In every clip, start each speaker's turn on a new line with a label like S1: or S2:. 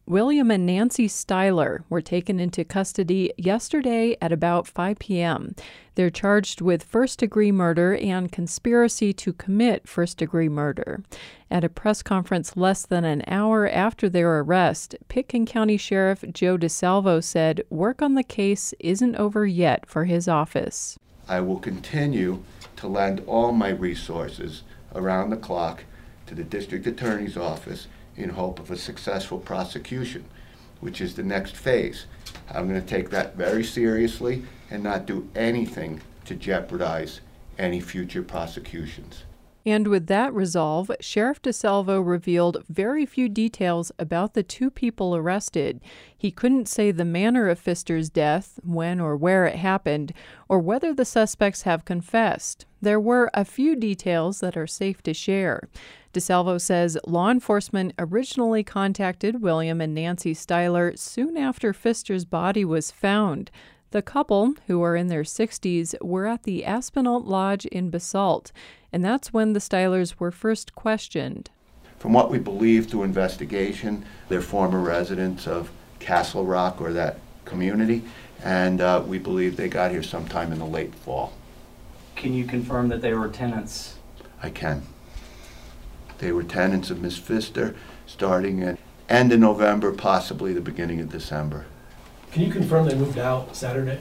S1: William and Nancy Styler were taken into custody yesterday at about 5 p.m. They're charged with first-degree murder and conspiracy to commit first-degree murder. At a press conference less than an hour after their arrest, Pitkin County Sheriff Joe DeSalvo said work on the case isn't over yet for his office.
S2: I will continue to lend all my resources around the clock to the District Attorney's Office in hope of a successful prosecution, which is the next phase. I'm going to take that very seriously and not do anything to jeopardize any future prosecutions.
S1: And with that resolve, Sheriff DeSalvo revealed very few details about the two people arrested. He couldn't say the manner of Pfister's death, when or where it happened, or whether the suspects have confessed. There were a few details that are safe to share. DeSalvo says law enforcement originally contacted William and Nancy Styler soon after Pfister's body was found. The couple, who are in their 60s, were at the Aspinalt Lodge in Basalt, and that's when the Stylers were first questioned.
S2: From what we believe through investigation, they're former residents of Castle Rock or that community, and we believe they got here sometime in the late fall.
S3: Can you confirm that they were tenants?
S2: I can. They were tenants of Miss Pfister starting at end of November, possibly the beginning of December.
S4: Can you confirm they moved out Saturday?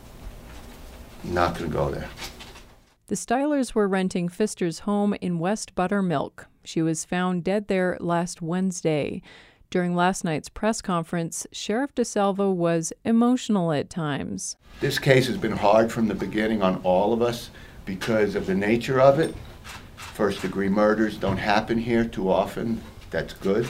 S2: Not going to go there.
S1: The Stylers were renting Pfister's home in West Buttermilk. She was found dead there last Wednesday. During last night's press conference, Sheriff DeSalvo was emotional at times.
S2: This case has been hard from the beginning on all of us because of the nature of it. First-degree murders don't happen here too often. That's good.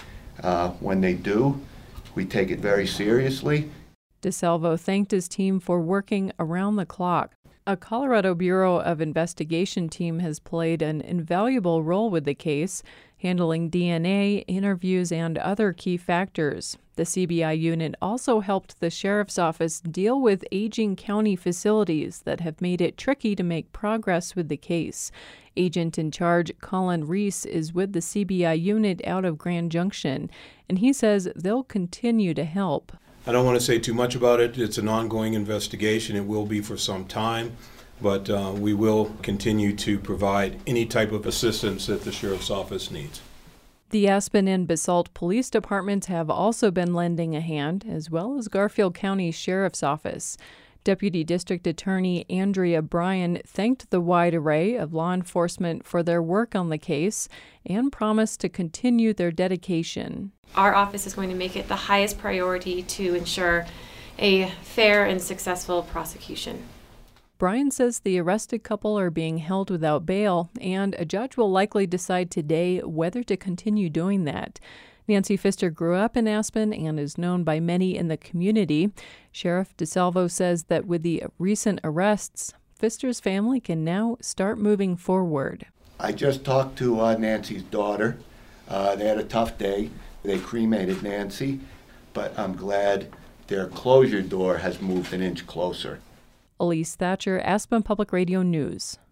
S2: When they do, we take it very seriously.
S1: DeSalvo thanked his team for working around the clock. A Colorado Bureau of Investigation team has played an invaluable role with the case, handling DNA, interviews, and other key factors. The CBI unit also helped the sheriff's office deal with aging county facilities that have made it tricky to make progress with the case. Agent in charge Colin Reese is with the CBI unit out of Grand Junction, and he says they'll continue to help.
S5: I don't want to say too much about it. It's an ongoing investigation. It will be for some time, but we will continue to provide any type of assistance that the sheriff's office needs.
S1: The Aspen and Basalt police departments have also been lending a hand, as well as Garfield County Sheriff's Office. Deputy District Attorney Andrea Bryan thanked the wide array of law enforcement for their work on the case and promised to continue their dedication.
S6: Our office is going to make it the highest priority to ensure a fair and successful prosecution.
S1: Bryan says the arrested couple are being held without bail, and a judge will likely decide today whether to continue doing that. Nancy Pfister grew up in Aspen and is known by many in the community. Sheriff DeSalvo says that with the recent arrests, Pfister's family can now start moving forward.
S2: I just talked to Nancy's daughter. They had a tough day. They cremated Nancy, but I'm glad their closure door has moved an inch closer.
S1: Elise Thatcher, Aspen Public Radio News.